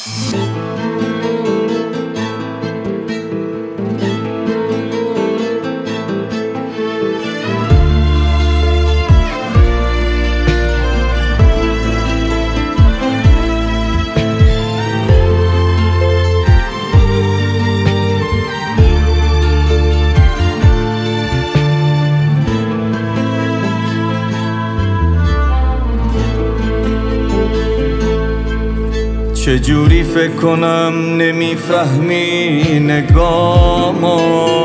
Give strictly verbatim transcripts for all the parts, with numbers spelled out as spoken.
چجوری فکر کنم نمیفهمی نگامو،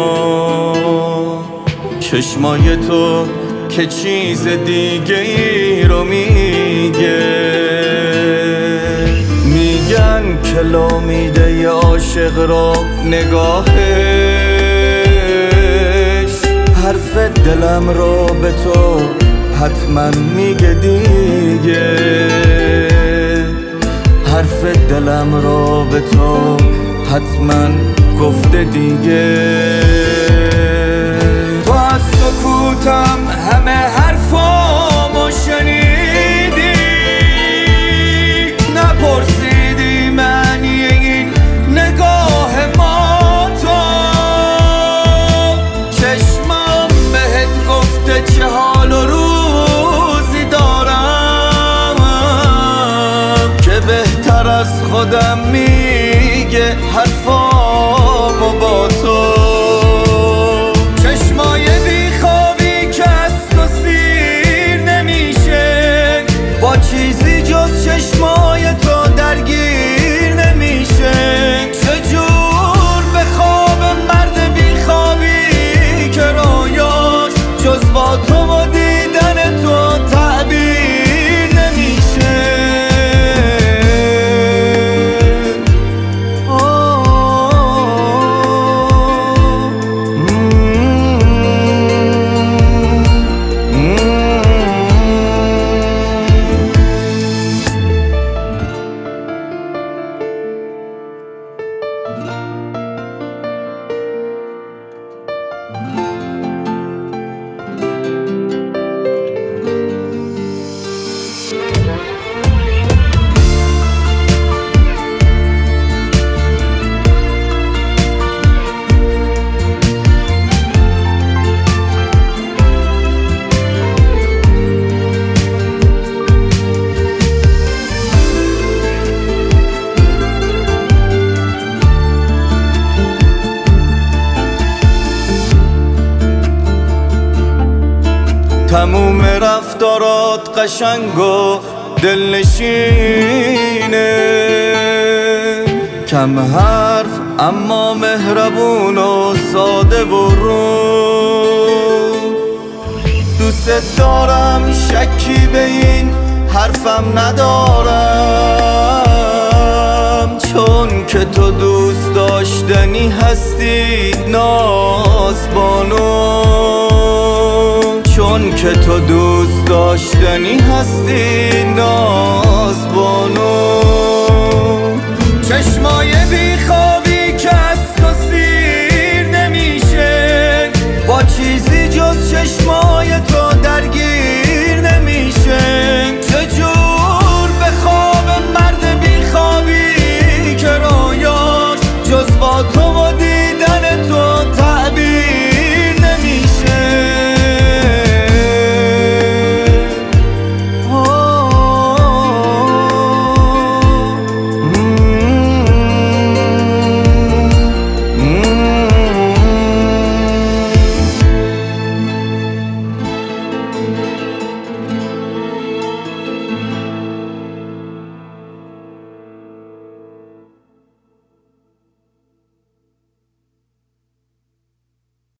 چشمای تو که چیز دیگه ای رو میگه. میگن که لامیده ی عاشق رو نگاهش، حرف دلم رو به تو حتما میگه دیگه، حرف دلم رو به تو حتما گفته دیگه. تو از سکوتم همه حرفامو شنیدی، نپرسیدی معنی این نگاه ما تو. چشمم بهت گفته چه حال و روزی دارم، که بهتر از خودم میگه حرفامو با تو. چشمای بیخوابی که از تو سیر نمیشه، با چیزی جز چشمای تو درگیر نمیشه. چجور به خواب مرد بیخوابی که رویاش جز با تو و دیدن تو تعبیر نمیشه. تموم رفتارات قشنگ و دلنشینه، کم حرف اما مهربون و ساده و رو. دوست دارم، شکی به این حرفم ندارم، چون که تو دوست داشتنی هستی نازبانو، چون که تو دوست داشتنی هستی نازبانو.